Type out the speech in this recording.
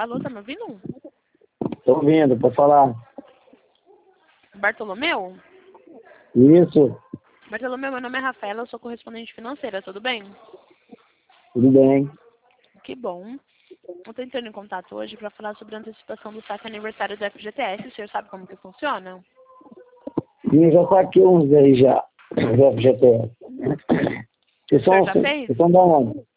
Alô, tá me ouvindo? Tô ouvindo, pode falar. Bartolomeu? Isso, Bartolomeu, meu nome é Rafaela, eu sou correspondente financeira, tudo bem? tudo bem. Que bom. Eu tô entrando em contato hoje para falar sobre a antecipação do saque aniversário do FGTS. O senhor sabe como que funciona? Sim, já saquei uns aí já, do FGTS. O senhor já fez? Vocês são da onde?